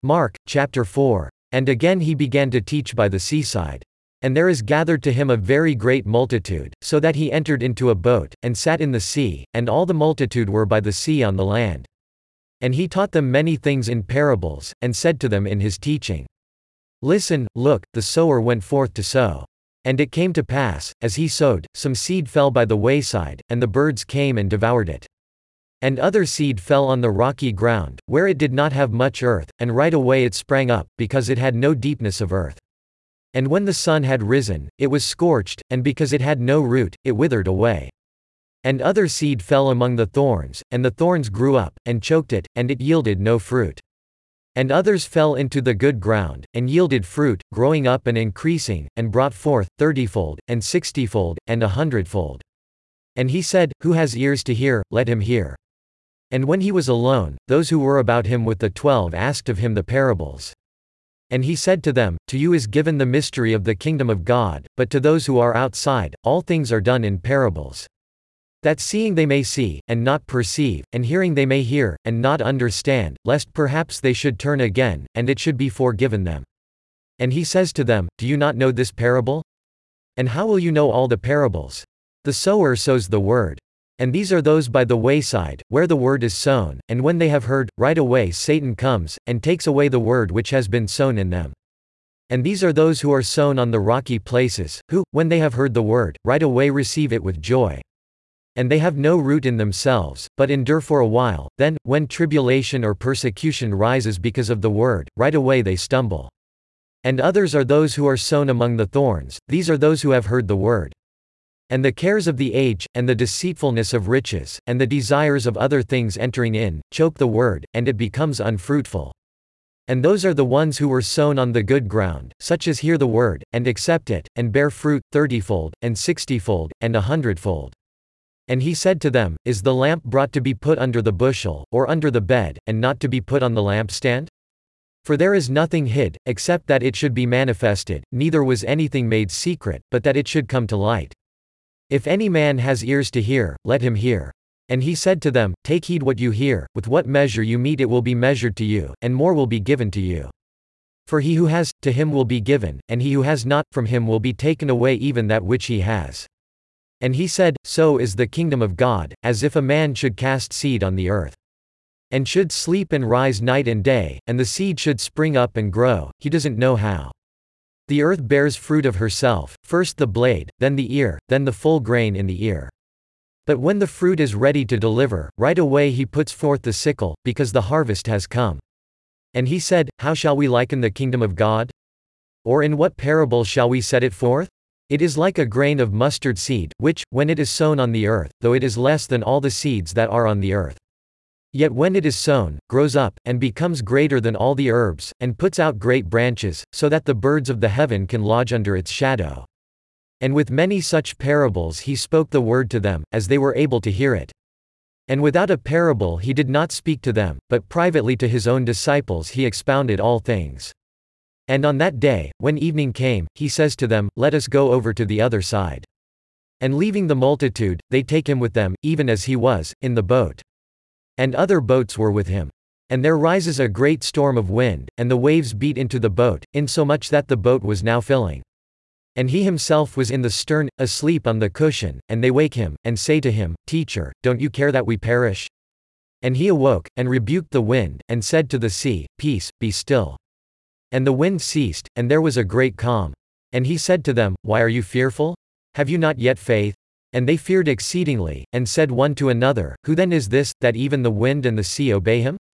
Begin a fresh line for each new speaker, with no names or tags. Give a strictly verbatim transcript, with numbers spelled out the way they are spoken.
Mark, chapter four. And again he began to teach by the seaside. And there is gathered to him a very great multitude, so that he entered into a boat, and sat in the sea, and all the multitude were by the sea on the land. And he taught them many things in parables, and said to them in his teaching, Listen, look, the sower went forth to sow. And it came to pass, as he sowed, some seed fell by the wayside, and the birds came and devoured it. And other seed fell on the rocky ground, where it did not have much earth, and right away it sprang up, because it had no deepness of earth. And when the sun had risen, it was scorched, and because it had no root, it withered away. And other seed fell among the thorns, and the thorns grew up, and choked it, and it yielded no fruit. And others fell into the good ground, and yielded fruit, growing up and increasing, and brought forth, thirtyfold, and sixtyfold, and a hundredfold. And he said, Who has ears to hear, let him hear. And when he was alone, those who were about him with the twelve asked of him the parables. And he said to them, To you is given the mystery of the kingdom of God, but to those who are outside, all things are done in parables. That seeing they may see, and not perceive, and hearing they may hear, and not understand, lest perhaps they should turn again, and it should be forgiven them. And he says to them, Do you not know this parable? And how will you know all the parables? The sower sows the word. And these are those by the wayside, where the word is sown, and when they have heard, right away Satan comes, and takes away the word which has been sown in them. And these are those who are sown on the rocky places, who, when they have heard the word, right away receive it with joy. And they have no root in themselves, but endure for a while, then, when tribulation or persecution rises because of the word, right away they stumble. And others are those who are sown among the thorns, these are those who have heard the word. And the cares of the age, and the deceitfulness of riches, and the desires of other things entering in, choke the word, and it becomes unfruitful. And those are the ones who were sown on the good ground, such as hear the word, and accept it, and bear fruit, thirtyfold, and sixtyfold, and a hundredfold. And he said to them, Is the lamp brought to be put under the bushel, or under the bed, and not to be put on the lampstand? For there is nothing hid, except that it should be manifested, neither was anything made secret, but that it should come to light. If any man has ears to hear, let him hear. And he said to them, Take heed what you hear, with what measure you mete it will be measured to you, and more will be given to you. For he who has, to him will be given, and he who has not, from him will be taken away even that which he has. And he said, So is the kingdom of God, as if a man should cast seed on the earth. And should sleep and rise night and day, and the seed should spring up and grow, he doesn't know how. The earth bears fruit of herself, first the blade, then the ear, then the full grain in the ear. But when the fruit is ready to deliver, right away he puts forth the sickle, because the harvest has come. And he said, How shall we liken the kingdom of God? Or in what parable shall we set it forth? It is like a grain of mustard seed, which, when it is sown on the earth, though it is less than all the seeds that are on the earth, yet when it is sown, grows up, and becomes greater than all the herbs, and puts out great branches, so that the birds of the heaven can lodge under its shadow. And with many such parables he spoke the word to them, as they were able to hear it. And without a parable he did not speak to them, but privately to his own disciples he expounded all things. And on that day, when evening came, he says to them, Let us go over to the other side. And leaving the multitude, they take him with them, even as he was, in the boat. And other boats were with him. And there rises a great storm of wind, and the waves beat into the boat, insomuch that the boat was now filling. And he himself was in the stern, asleep on the cushion, and they wake him, and say to him, Teacher, don't you care that we perish? And he awoke, and rebuked the wind, and said to the sea, Peace, be still. And the wind ceased, and there was a great calm. And he said to them, Why are you fearful? Have you not yet faith? And they feared exceedingly, and said one to another, Who then is this, that even the wind and the sea obey him?